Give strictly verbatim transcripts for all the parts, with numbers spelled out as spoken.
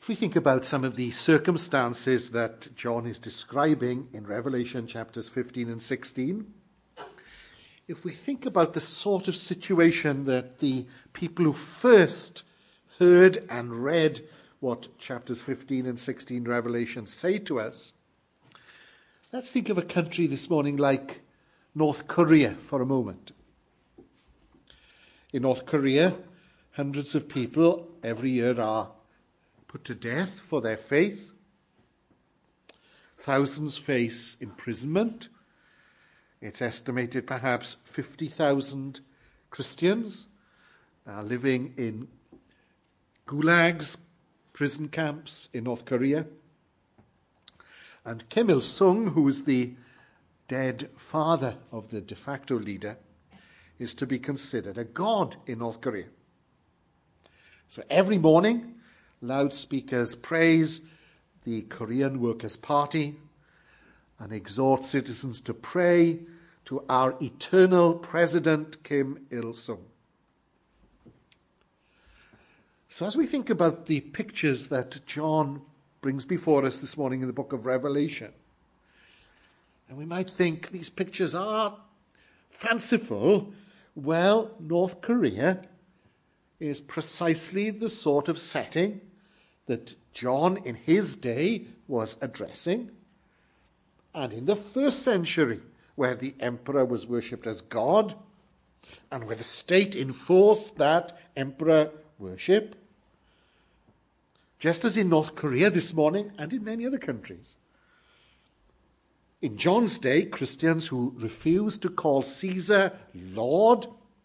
If we think about some of the circumstances that John is describing in Revelation chapters fifteen and sixteen, if we think about the sort of situation that the people who first heard and read what chapters fifteen and sixteen Revelation say to us, let's think of a country this morning like North Korea for a moment. In North Korea, hundreds of people every year are put to death for their faith. Thousands face imprisonment. It's estimated perhaps fifty thousand Christians are living in gulags, prison camps in North Korea. And Kim Il-sung, who is the dead father of the de facto leader, is to be considered a god in North Korea. So every morning, loudspeakers praise the Korean Workers' Party and exhort citizens to pray to our eternal president, Kim Il-sung. So as we think about the pictures that John brings before us this morning in the book of Revelation, and we might think these pictures are fanciful, well, North Korea is precisely the sort of setting that John in his day was addressing. And in the first century, where the emperor was worshipped as God, and where the state enforced that emperor worship, just as in North Korea this morning and in many other countries. In John's day, Christians who refused to call Caesar Lord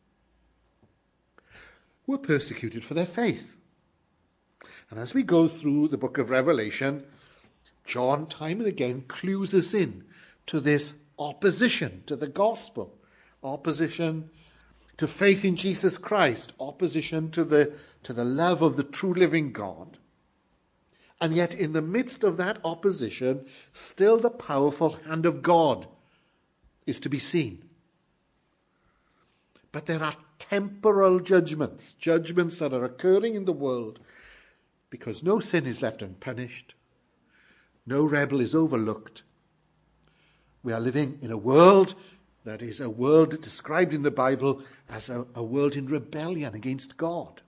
were persecuted for their faith. And as we go through the book of Revelation, John time and again clues us in to this opposition to the gospel, opposition to faith in Jesus Christ, opposition to the, to the love of the true living God. And yet in the midst of that opposition, still the powerful hand of God is to be seen. But there are temporal judgments, judgments that are occurring in the world because no sin is left unpunished, no rebel is overlooked. We are living in a world that is a world described in the Bible as a, a world in rebellion against God.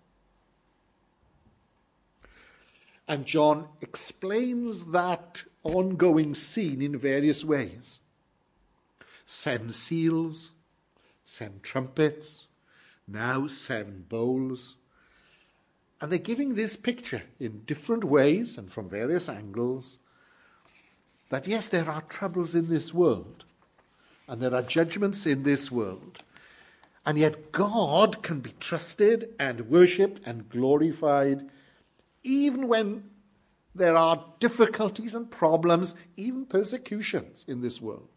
And John explains that ongoing scene in various ways. Seven seals, seven trumpets, now seven bowls. And they're giving this picture in different ways and from various angles that yes, there are troubles in this world and there are judgments in this world. And yet God can be trusted and worshipped and glorified even when there are difficulties and problems, even persecutions in this world.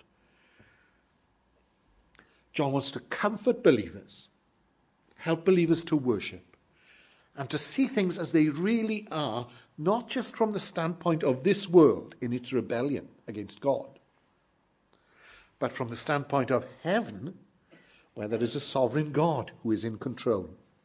John wants to comfort believers, help believers to worship, and to see things as they really are, not just from the standpoint of this world in its rebellion against God, but from the standpoint of heaven, where there is a sovereign God who is in control.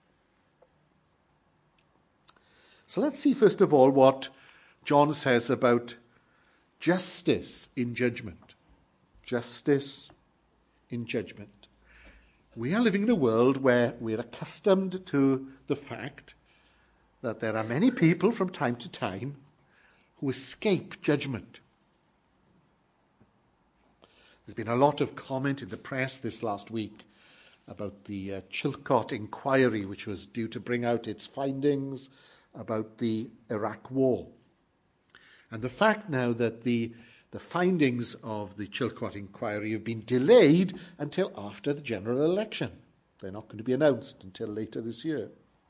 So let's see first of all what John says about justice in judgment. Justice in judgment. We are living in a world where we're accustomed to the fact that there are many people from time to time who escape judgment. There's been a lot of comment in the press this last week about the uh, Chilcot inquiry, which was due to bring out its findings about the Iraq war. And the fact now that the, the findings of the Chilcot inquiry have been delayed until after the general election. They're not going to be announced until later this year.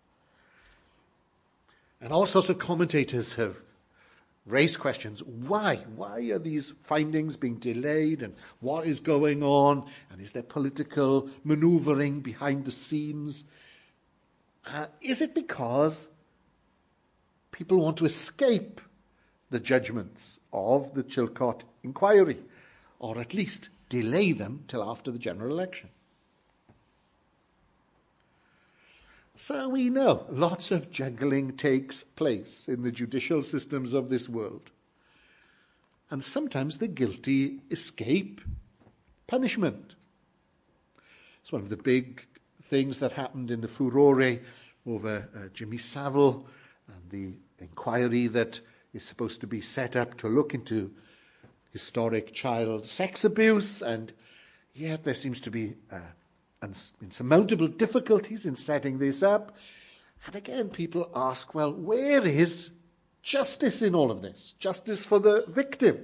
And all sorts of commentators have raised questions. Why? Why are these findings being delayed? And what is going on? And is there political maneuvering behind the scenes? Uh, is it because people want to escape the judgments of the Chilcot inquiry, or at least delay them till after the general election? So we know lots of juggling takes place in the judicial systems of this world. And sometimes the guilty escape punishment. It's one of the big things that happened in the furore over uh, Jimmy Savile and the inquiry that is supposed to be set up to look into historic child sex abuse, and yet there seems to be uh, insurmountable difficulties in setting this up. And again, people ask, well, where is justice in all of this? Justice for the victim.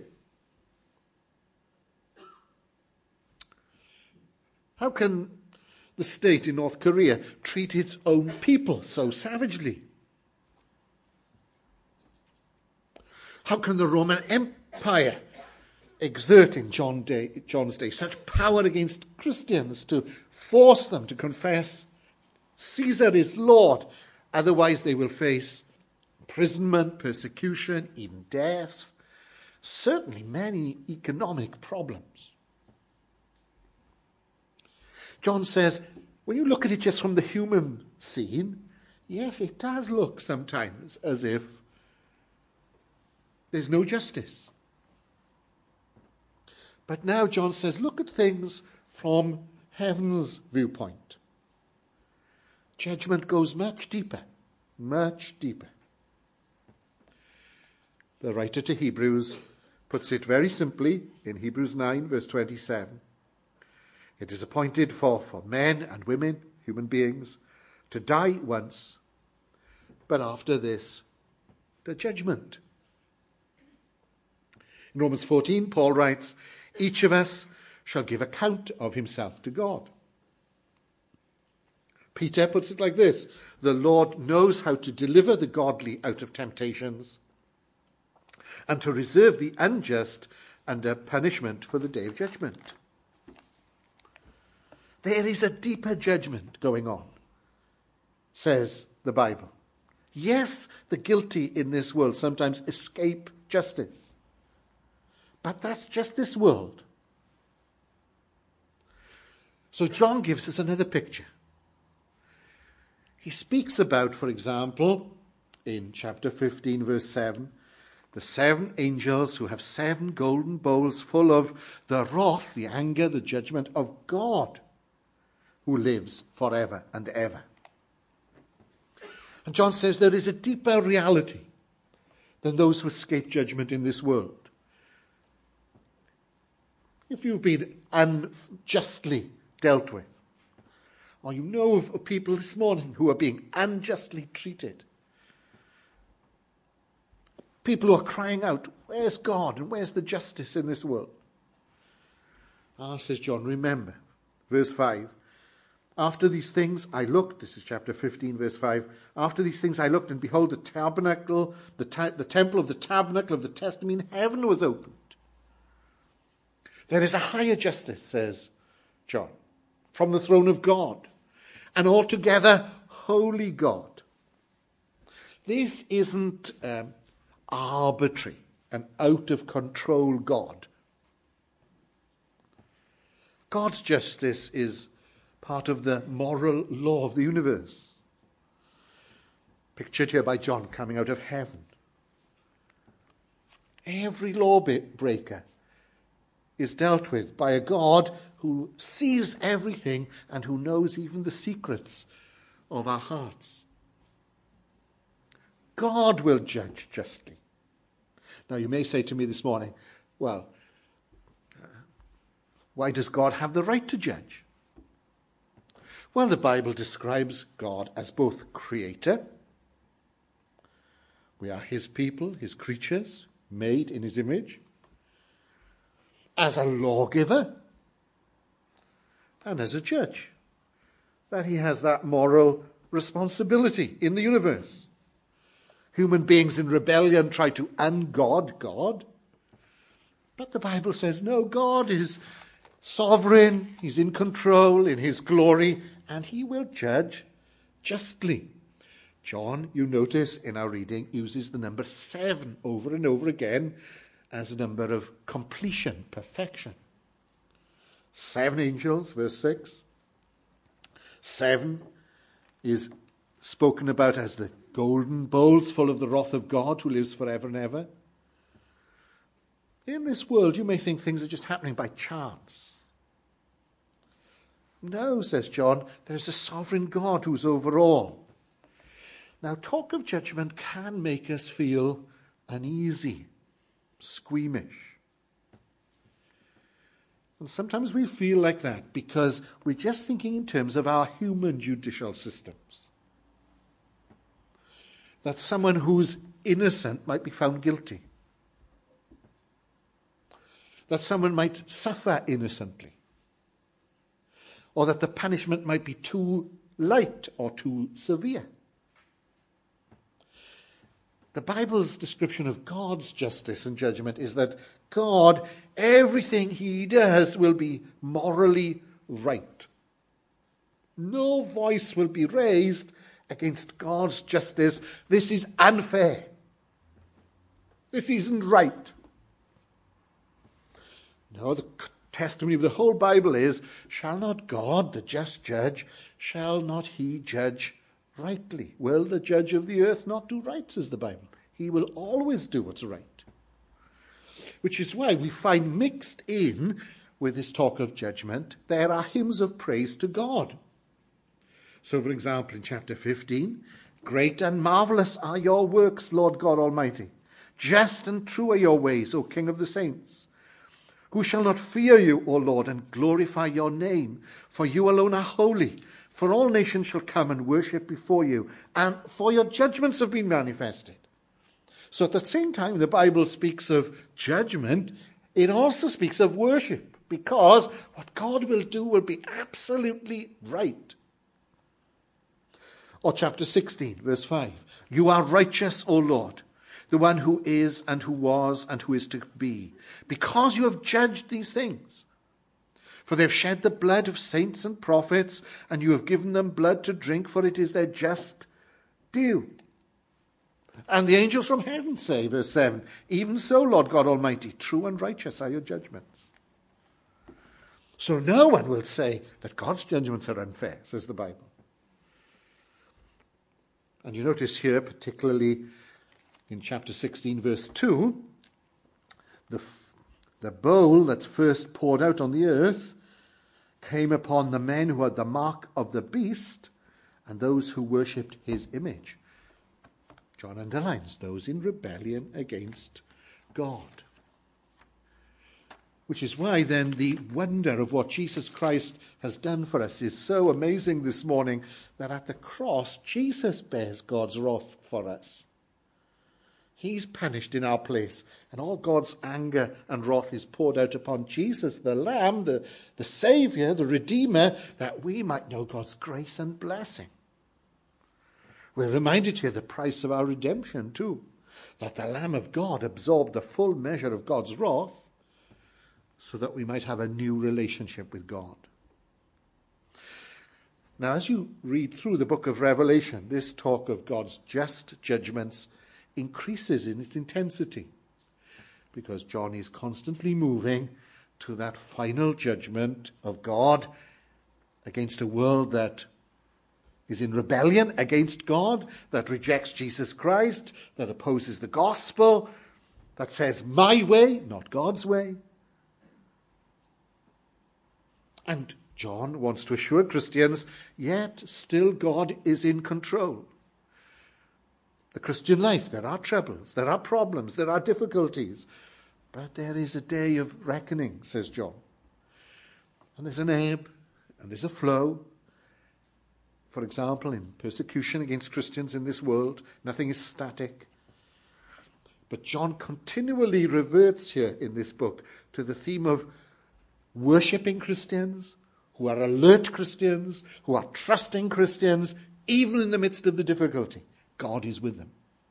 How can the state in North Korea treat its own people so savagely? How can the Roman Empire exert in John Day, John's day such power against Christians to force them to confess Caesar is Lord? Otherwise they will face imprisonment, persecution, even death. Certainly many economic problems. John says, when you look at it just from the human scene, yes, it does look sometimes as if there's no justice. But now John says, look at things from heaven's viewpoint. Judgment goes much deeper, much deeper. The writer to Hebrews puts it very simply in Hebrews nine, verse twenty-seven. It is appointed for, for men and women, human beings, to die once, but after this, the judgment. In Romans fourteen, Paul writes, each of us shall give account of himself to God. Peter puts it like this, the Lord knows how to deliver the godly out of temptations and to reserve the unjust under punishment for the day of judgment. There is a deeper judgment going on, says the Bible. Yes, the guilty in this world sometimes escape justice. But that's just this world. So John gives us another picture. He speaks about, for example, in chapter fifteen, verse seven, the seven angels who have seven golden bowls full of the wrath, the anger, the judgment of God, who lives forever and ever. And John says there is a deeper reality than those who escape judgment in this world. If you've been unjustly dealt with, or you know of people this morning who are being unjustly treated, people who are crying out, where's God and where's the justice in this world? Ah, says John, remember, verse five, after these things I looked, this is chapter fifteen, verse five, after these things I looked, and behold, the tabernacle, the, ta- the temple of the tabernacle of the testimony in heaven was opened. There is a higher justice, says John, from the throne of God, an altogether holy God. This isn't um, arbitrary and out-of-control God. God's justice is part of the moral law of the universe, pictured here by John coming out of heaven. Every lawbreaker is dealt with by a God who sees everything and who knows even the secrets of our hearts. God will judge justly. Now you may say to me this morning, well, uh, why does God have the right to judge? Well, the Bible describes God as both creator. We are his people, his creatures, made in his image. As a lawgiver, and as a judge, that he has that moral responsibility in the universe. Human beings in rebellion try to ungod God, but the Bible says, no, God is sovereign, he's in control, in his glory, and he will judge justly. John, you notice in our reading, uses the number seven over and over again as a number of completion, perfection. Seven angels, verse six. Seven is spoken about as the golden bowls full of the wrath of God who lives forever and ever. In this world, you may think things are just happening by chance. No, says John, there's a sovereign God who's over all. Now, talk of judgment can make us feel uneasy, squeamish. And sometimes we feel like that because we're just thinking in terms of our human judicial systems. That someone who's innocent might be found guilty. That someone might suffer innocently. Or that the punishment might be too light or too severe. The Bible's description of God's justice and judgment is that God, everything he does will be morally right. No voice will be raised against God's justice. This is unfair. This isn't right. No, the testimony of the whole Bible is, shall not God, the just judge, shall not he judge rightly? Will the judge of the earth not do right, says the Bible? He will always do what's right. Which is why we find mixed in with this talk of judgment, there are hymns of praise to God. So, for example, in chapter fifteen, great and marvelous are your works, Lord God Almighty. Just and true are your ways, O King of the saints. Who shall not fear you, O Lord, and glorify your name? For you alone are holy. For all nations shall come and worship before you, and for your judgments have been manifested. So at the same time the Bible speaks of judgment, it also speaks of worship, because what God will do will be absolutely right. Or chapter sixteen, verse five. You are righteous, O Lord, the one who is and who was and who is to be, because you have judged these things. For they have shed the blood of saints and prophets, and you have given them blood to drink, for it is their just due. And the angels from heaven say, verse seven, even so, Lord God Almighty, true and righteous are your judgments. So no one will say that God's judgments are unfair, says the Bible. And you notice here, particularly in chapter sixteen, verse two, the, the bowl that's first poured out on the earth came upon the men who had the mark of the beast and those who worshipped his image. John underlines those in rebellion against God. Which is why then the wonder of what Jesus Christ has done for us is so amazing this morning, that at the cross Jesus bears God's wrath for us. He's punished in our place, and all God's anger and wrath is poured out upon Jesus, the Lamb, the, the Saviour, the Redeemer, that we might know God's grace and blessing. We're reminded here the price of our redemption too, that the Lamb of God absorbed the full measure of God's wrath so that we might have a new relationship with God. Now, as you read through the book of Revelation, this talk of God's just judgments increases in its intensity, because John is constantly moving to that final judgment of God against a world that is in rebellion against God, that rejects Jesus Christ, that opposes the gospel, that says my way, not God's way. And John wants to assure Christians, yet still God is in control. The Christian life, there are troubles, there are problems, there are difficulties, but there is a day of reckoning, says John. And there's an ebb, and there's a flow. For example, in persecution against Christians in this world, nothing is static. But John continually reverts here in this book to the theme of worshipping Christians, who are alert Christians, who are trusting Christians, even in the midst of the difficulty. God is with them.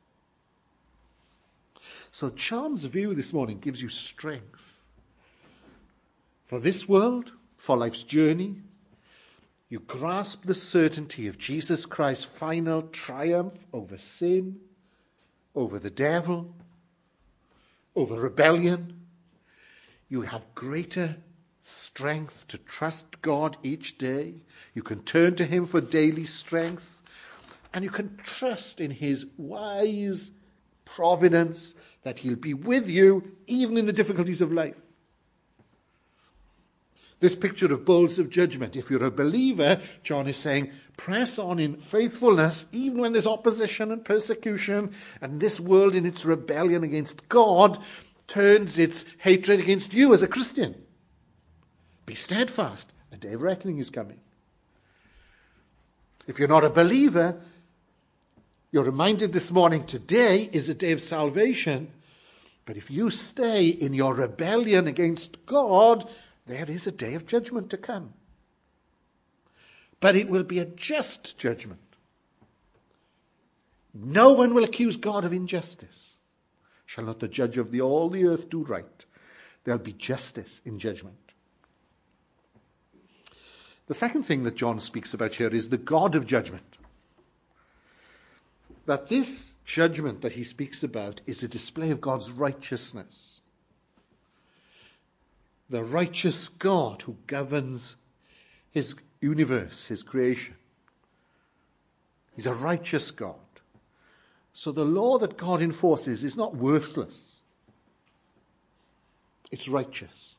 So John's view this morning gives you strength for this world, for life's journey. You grasp the certainty of Jesus Christ's final triumph over sin, over the devil, over rebellion. You have greater strength to trust God each day. You can turn to him for daily strength. And you can trust in his wise providence that he'll be with you even in the difficulties of life. This picture of bowls of judgment, if you're a believer, John is saying, press on in faithfulness even when there's opposition and persecution, and this world in its rebellion against God turns its hatred against you as a Christian. Be steadfast. A day of reckoning is coming. If you're not a believer, you're reminded this morning, today is a day of salvation. But if you stay in your rebellion against God, there is a day of judgment to come. But it will be a just judgment. No one will accuse God of injustice. Shall not the judge of the, all the earth do right? There'll be justice in judgment. The second thing that John speaks about here is the God of judgment. That this judgment that he speaks about is a display of God's righteousness. The righteous God who governs his universe, his creation. He's a righteous God. So the law that God enforces is not worthless. It's righteous.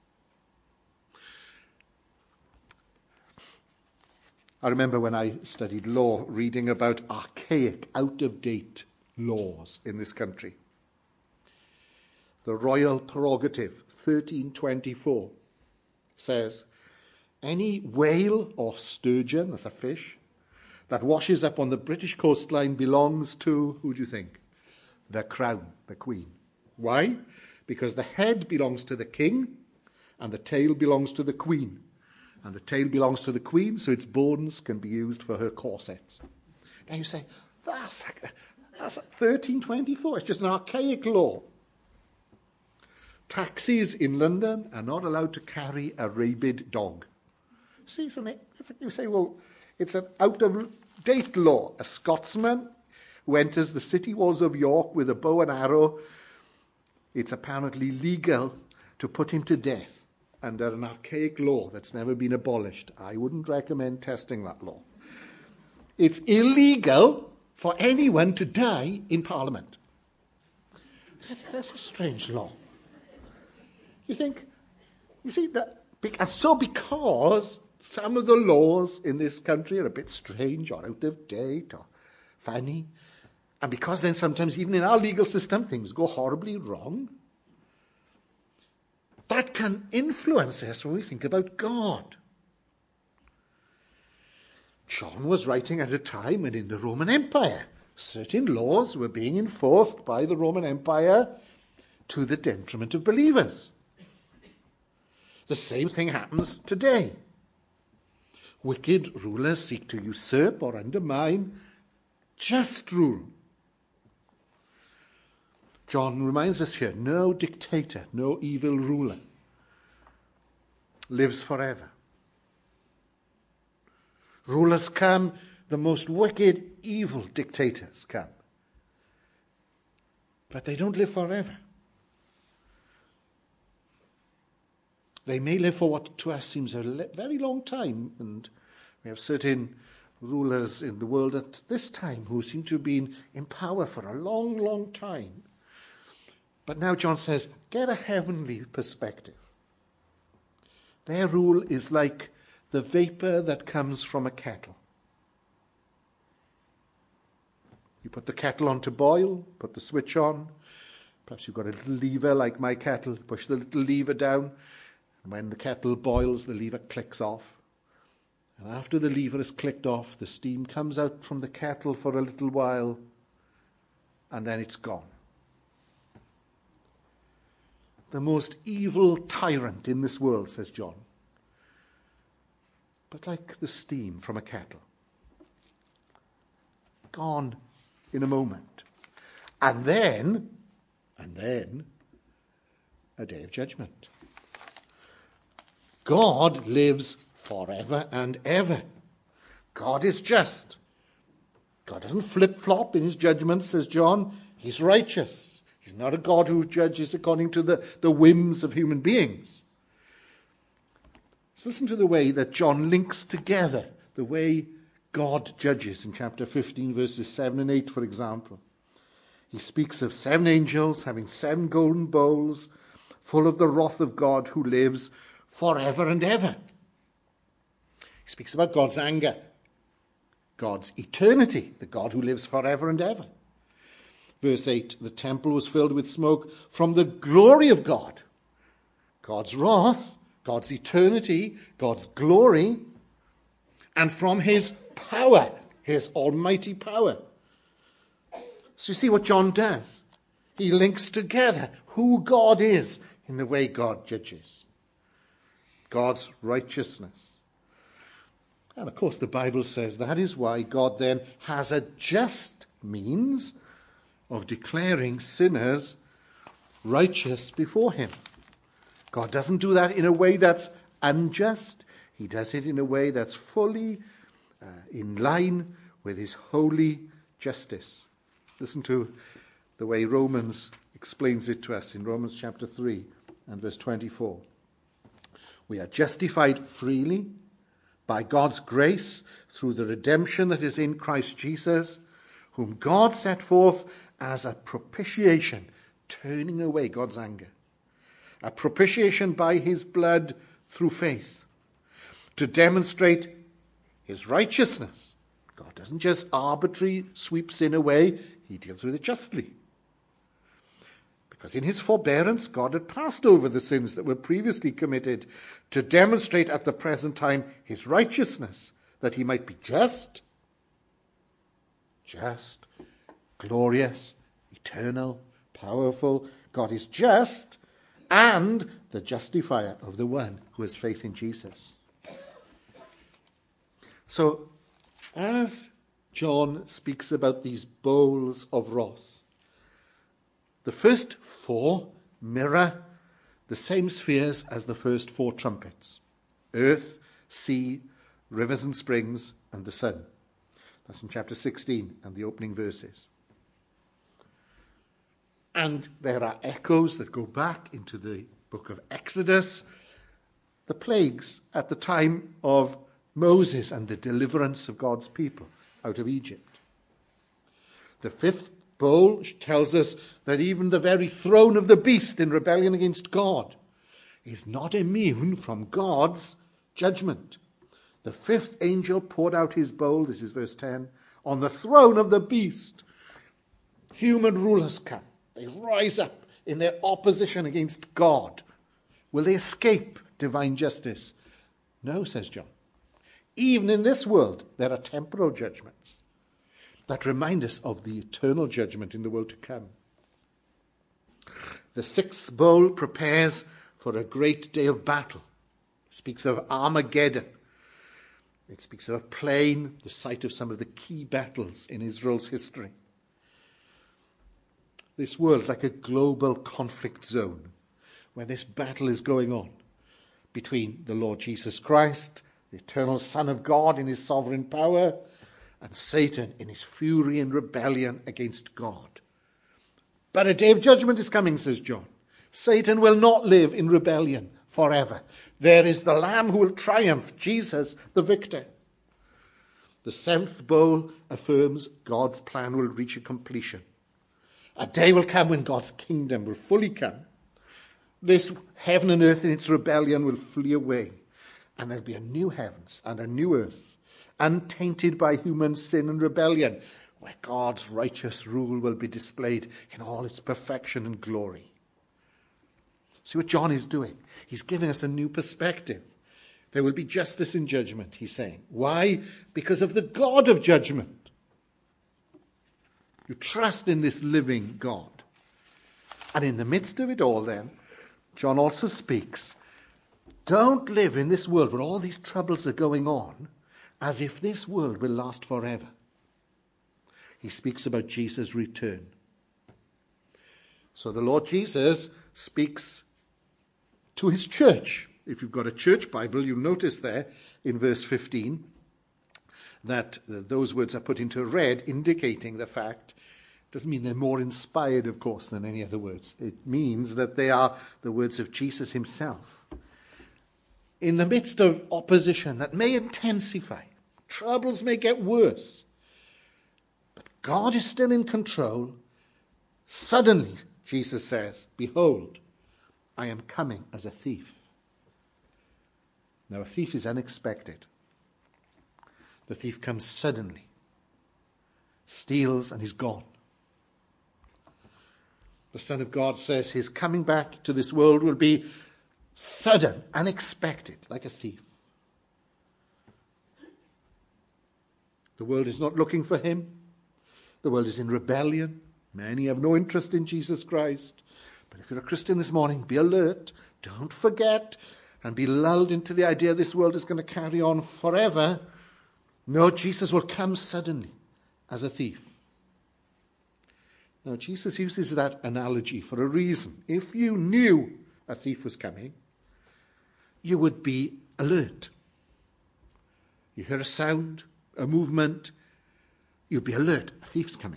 I remember when I studied law, reading about archaic, out-of-date laws in this country. The Royal Prerogative, thirteen twenty-four, says, any whale or sturgeon, that's a fish, that washes up on the British coastline belongs to, who do you think? The Crown, the Queen. Why? Because the head belongs to the king and the tail belongs to the Queen. And the tail belongs to the Queen, so its bones can be used for her corsets. Now you say, that's, that's thirteen twenty-four. It's just an archaic law. Taxis in London are not allowed to carry a rabid dog. See, isn't it? You say, well, it's an out-of-date law. A Scotsman who enters the city walls of York with a bow and arrow, it's apparently legal to put him to death under an archaic law that's never been abolished. I wouldn't recommend testing that law. It's illegal for anyone to die in Parliament. That's a strange law. You think, you see, that, and so because some of the laws in this country are a bit strange or out of date or funny, and because then sometimes even in our legal system things go horribly wrong, that can influence us when we think about God. John was writing at a time when in the Roman Empire certain laws were being enforced by the Roman Empire to the detriment of believers. The same thing happens today. Wicked rulers seek to usurp or undermine just rule. John reminds us here, no dictator, no evil ruler lives forever. Rulers come, the most wicked, evil dictators come. But they don't live forever. They may live for what to us seems a very long time, and we have certain rulers in the world at this time who seem to have been in power for a long, long time. But now John says, get a heavenly perspective. Their rule is like the vapor that comes from a kettle. You put the kettle on to boil, put the switch on. Perhaps you've got a little lever like my kettle. Push the little lever down. And when the kettle boils, the lever clicks off. And after the lever is clicked off, the steam comes out from the kettle for a little while, and then it's gone. The most evil tyrant in this world, says John, but like the steam from a kettle. Gone in a moment. And then, and then, a day of judgment. God lives forever and ever. God is just. God doesn't flip-flop in his judgments, says John. He's righteous. He's not a God who judges according to the, the whims of human beings. So listen to the way that John links together the way God judges in chapter fifteen, verses seven and eight, for example. He speaks of seven angels having seven golden bowls full of the wrath of God who lives forever and ever. He speaks about God's anger, God's eternity, the God who lives forever and ever. Verse eight, the temple was filled with smoke from the glory of God. God's wrath, God's eternity, God's glory, and from his power, his almighty power. So you see what John does. He links together who God is in the way God judges. God's righteousness. And of course the Bible says that is why God then has a just means of declaring sinners righteous before him. God doesn't do that in a way that's unjust. He does it in a way that's fully uh, in line with his holy justice. Listen to the way Romans explains it to us in Romans chapter three and verse twenty-four. We are justified freely by God's grace through the redemption that is in Christ Jesus, whom God set forth as a propitiation, turning away God's anger. A propitiation by his blood through faith, to demonstrate his righteousness. God doesn't just arbitrarily sweep sin away, he deals with it justly. Because in his forbearance, God had passed over the sins that were previously committed to demonstrate at the present time his righteousness, that he might be just, just, glorious, eternal, powerful. God is just, and the justifier of the one who has faith in Jesus. So, as John speaks about these bowls of wrath, the first four mirror the same spheres as the first four trumpets: earth, sea, rivers and springs, and the sun. That's in chapter sixteen and the opening verses. And there are echoes that go back into the book of Exodus, the plagues at the time of Moses and the deliverance of God's people out of Egypt. The fifth bowl tells us that even the very throne of the beast in rebellion against God is not immune from God's judgment. The fifth angel poured out his bowl, this is verse ten, on the throne of the beast. Human rulers come. They rise up in their opposition against God. Will they escape divine justice? No, says John. Even in this world, there are temporal judgments that remind us of the eternal judgment in the world to come. The sixth bowl prepares for a great day of battle. It speaks of Armageddon. It speaks of a plain, the site of some of the key battles in Israel's history. This world like a global conflict zone where this battle is going on between the Lord Jesus Christ, the eternal Son of God in his sovereign power, and Satan in his fury and rebellion against God. But a day of judgment is coming, says John. Satan will not live in rebellion forever. There is the Lamb who will triumph, Jesus the victor. The seventh bowl affirms God's plan will reach a completion. A day will come when God's kingdom will fully come. This heaven and earth in its rebellion will flee away. And there'll be a new heavens and a new earth, untainted by human sin and rebellion, where God's righteous rule will be displayed in all its perfection and glory. See what John is doing? He's giving us a new perspective. There will be justice in judgment, he's saying. Why? Because of the God of judgment. You trust in this living God. And in the midst of it all then, John also speaks, don't live in this world where all these troubles are going on as if this world will last forever. He speaks about Jesus' return. So the Lord Jesus speaks to his church. If you've got a church Bible, you'll notice there in verse fifteen that those words are put into red, indicating the fact. Doesn't mean they're more inspired, of course, than any other words. It means that they are the words of Jesus himself. In the midst of opposition that may intensify, Troubles may get worse. But God is still in control. Suddenly, Jesus says, behold, I am coming as a thief. Now, a thief is unexpected. The thief comes suddenly, steals, and is gone. The Son of God says his coming back to this world will be sudden, unexpected, like a thief. The world is not looking for him. The world is in rebellion. Many have no interest in Jesus Christ. But if you're a Christian this morning, be alert. Don't forget and be lulled into the idea this world is going to carry on forever. No, Jesus will come suddenly as a thief. Now, Jesus uses that analogy for a reason. If you knew a thief was coming, you would be alert. You hear a sound, a movement, you'd be alert. A thief's coming.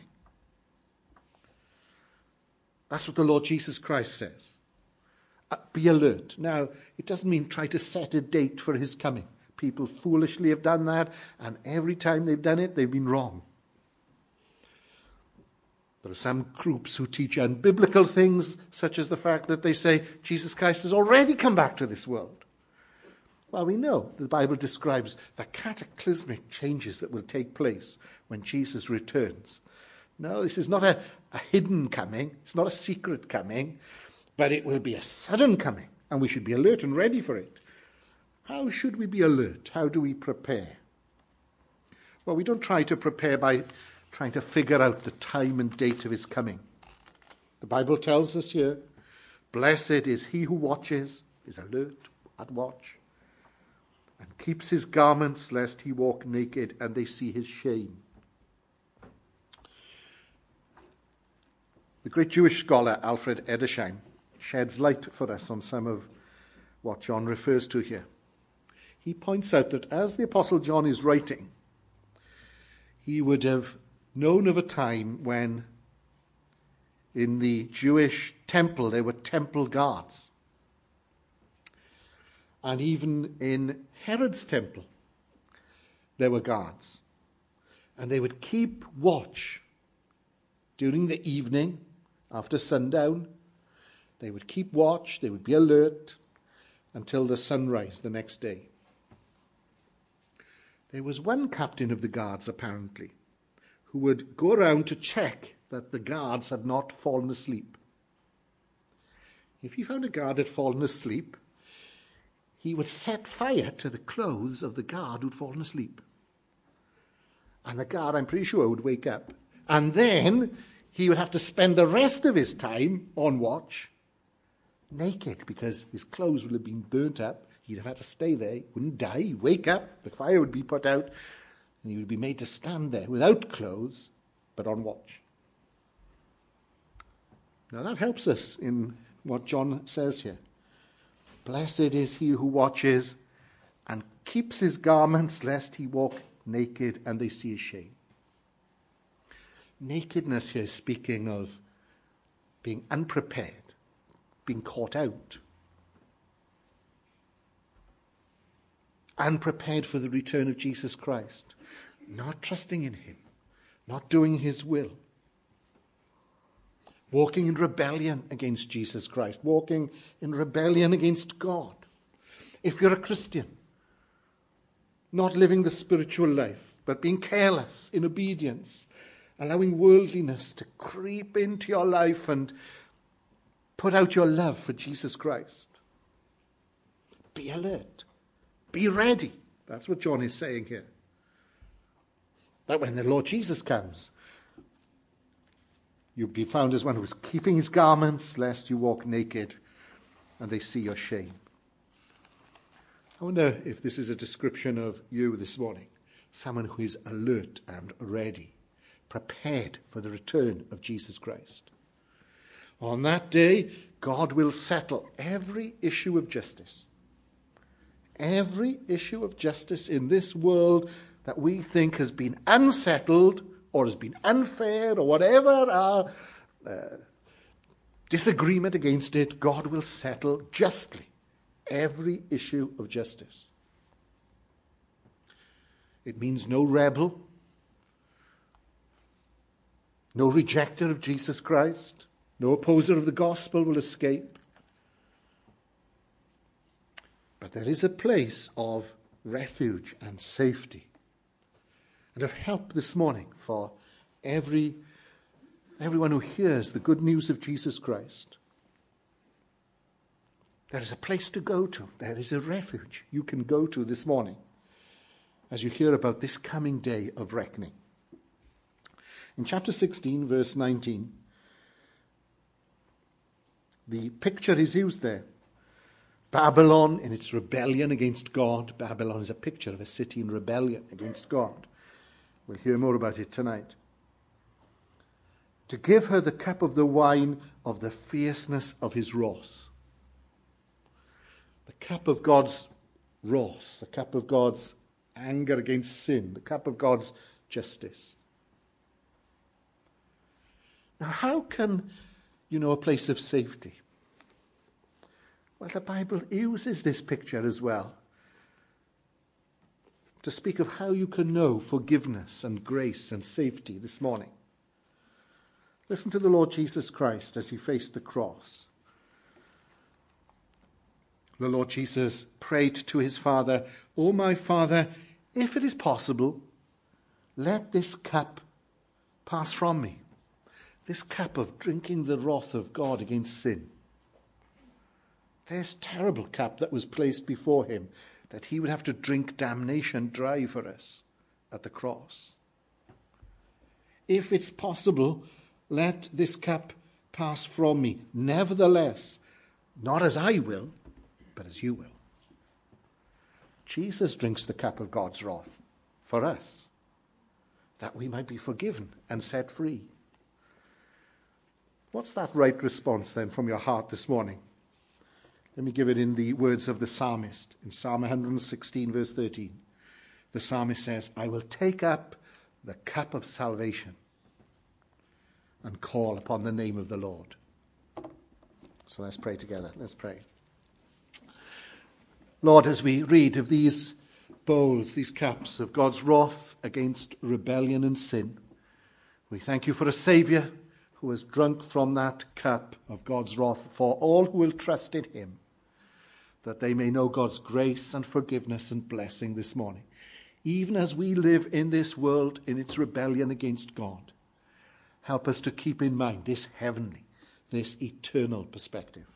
That's what the Lord Jesus Christ says. Uh, be alert. Now, it doesn't mean try to set a date for his coming. People foolishly have done that, and every time they've done it, they've been wrong. There are some groups who teach unbiblical things, such as the fact that they say Jesus Christ has already come back to this world. Well, we know the Bible describes the cataclysmic changes that will take place when Jesus returns. No, this is not a, a hidden coming. It's not a secret coming, but it will be a sudden coming, and we should be alert and ready for it. How should we be alert? How do we prepare? Well, we don't try to prepare by trying to figure out the time and date of his coming. The Bible tells us here, blessed is he who watches, is alert, at watch, and keeps his garments lest he walk naked and they see his shame. The great Jewish scholar Alfred Edersheim sheds light for us on some of what John refers to here. He points out that as the Apostle John is writing, he would have known of a time when in the Jewish temple there were temple guards. And even in Herod's temple there were guards. And they would keep watch during the evening after sundown. They would keep watch, they would be alert until the sunrise the next day. There was one captain of the guards, apparently, who would go around to check that the guards had not fallen asleep. If he found a guard had fallen asleep, he would set fire to the clothes of the guard who'd fallen asleep. And the guard, I'm pretty sure, would wake up. And then he would have to spend the rest of his time on watch, naked, because his clothes would have been burnt up. He'd have had to stay there. He wouldn't die. He'd wake up. The fire would be put out. And he would be made to stand there without clothes, but on watch. Now that helps us in what John says here. Blessed is he who watches and keeps his garments, lest he walk naked and they see his shame. Nakedness here is speaking of being unprepared, being caught out. Unprepared for the return of Jesus Christ, not trusting in him, not doing his will, walking in rebellion against Jesus Christ, walking in rebellion against God. If you're a Christian, not living the spiritual life, but being careless in obedience, allowing worldliness to creep into your life and put out your love for Jesus Christ, be alert. Be ready. That's what John is saying here. That when the Lord Jesus comes, you'll be found as one who's keeping his garments, lest you walk naked and they see your shame. I wonder if this is a description of you this morning. Someone who is alert and ready, prepared for the return of Jesus Christ. On that day, God will settle every issue of justice. Every issue of justice in this world that we think has been unsettled or has been unfair or whatever our uh, disagreement against it, God will settle justly every issue of justice. It means no rebel, no rejecter of Jesus Christ, no opposer of the gospel will escape. But there is a place of refuge and safety and of help this morning for every everyone who hears the good news of Jesus Christ. There is a place to go to. There is a refuge you can go to this morning as you hear about this coming day of reckoning. In chapter sixteen, verse nineteen, the picture is used there. Babylon in its rebellion against God. Babylon is a picture of a city in rebellion against God. We'll hear more about it tonight. To give her the cup of the wine of the fierceness of his wrath. The cup of God's wrath, the cup of God's anger against sin, the cup of God's justice. Now, how can you know a place of safety? Well, the Bible uses this picture as well to speak of how you can know forgiveness and grace and safety this morning. Listen to the Lord Jesus Christ as he faced the cross. The Lord Jesus prayed to his Father, "O my Father, if it is possible, let this cup pass from me." This cup of drinking the wrath of God against sin. This terrible cup that was placed before him, that he would have to drink damnation dry for us at the cross. If it's possible, let this cup pass from me. Nevertheless, not as I will, but as you will. Jesus drinks the cup of God's wrath for us, that we might be forgiven and set free. What's that right response then from your heart this morning? Let me give it in the words of the psalmist. In Psalm one sixteen, verse thirteen, the psalmist says, "I will take up the cup of salvation and call upon the name of the Lord." So let's pray together. Let's pray. Lord, as we read of these bowls, these cups of God's wrath against rebellion and sin, we thank you for a Saviour who has drunk from that cup of God's wrath for all who will trust in him, that they may know God's grace and forgiveness and blessing this morning. Even as we live in this world in its rebellion against God, help us to keep in mind this heavenly, this eternal perspective.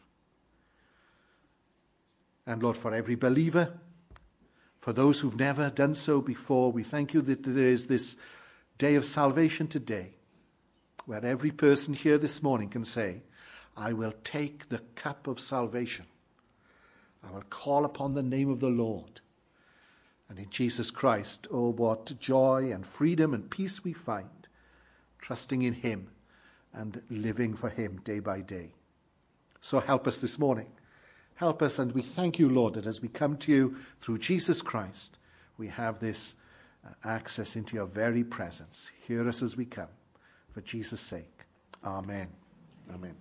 And Lord, for every believer, for those who've never done so before, we thank you that there is this day of salvation today, where every person here this morning can say, "I will take the cup of salvation. I will call upon the name of the Lord." And in Jesus Christ, oh, what joy and freedom and peace we find, trusting in him and living for him day by day. So help us this morning. Help us, and we thank you, Lord, that as we come to you through Jesus Christ, we have this uh, access into your very presence. Hear us as we come. For Jesus' sake. Amen. Amen.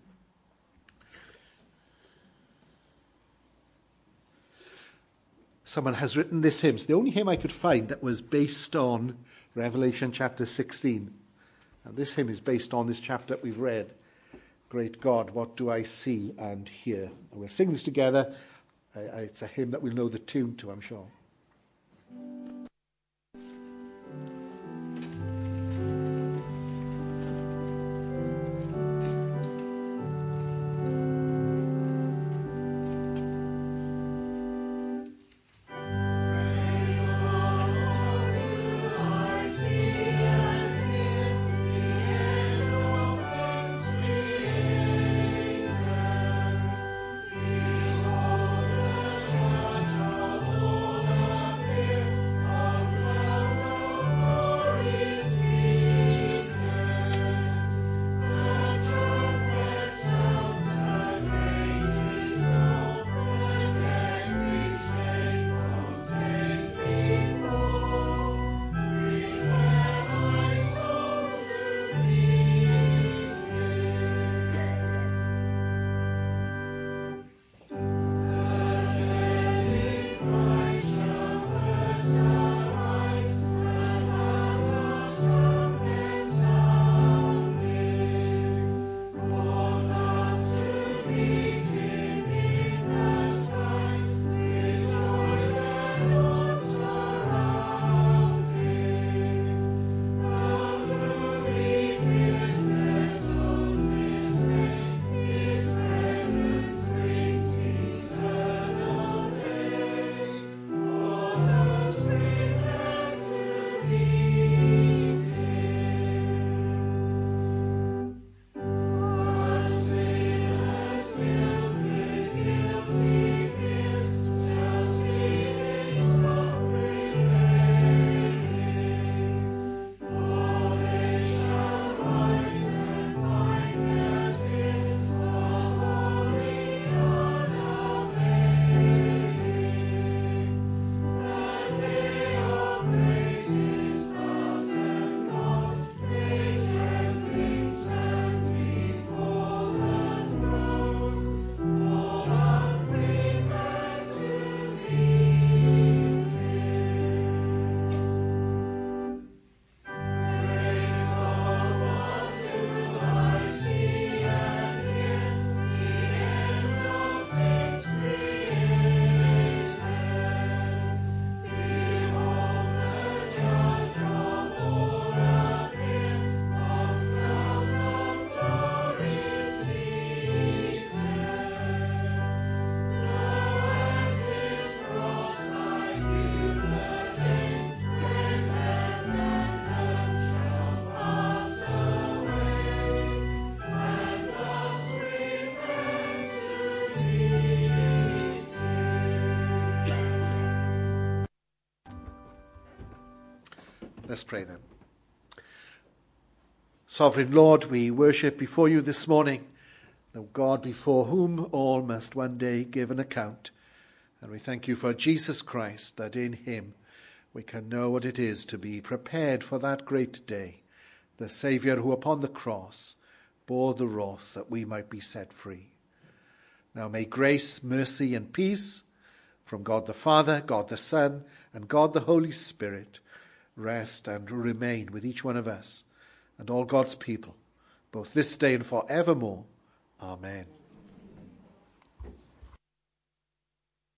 Someone has written this hymn. It's the only hymn I could find that was based on Revelation chapter sixteen. And this hymn is based on this chapter that we've read. Great God, what do I see and hear? And we'll sing this together. Uh, it's a hymn that we'll know the tune to, I'm sure. Oh us pray then. Sovereign Lord, we worship before you this morning, the God before whom all must one day give an account. And we thank you for Jesus Christ, that in him we can know what it is to be prepared for that great day, the Saviour who upon the cross bore the wrath that we might be set free. Now may grace, mercy, and peace from God the Father, God the Son, and God the Holy Spirit rest and remain with each one of us and all God's people, both this day and forevermore. Amen.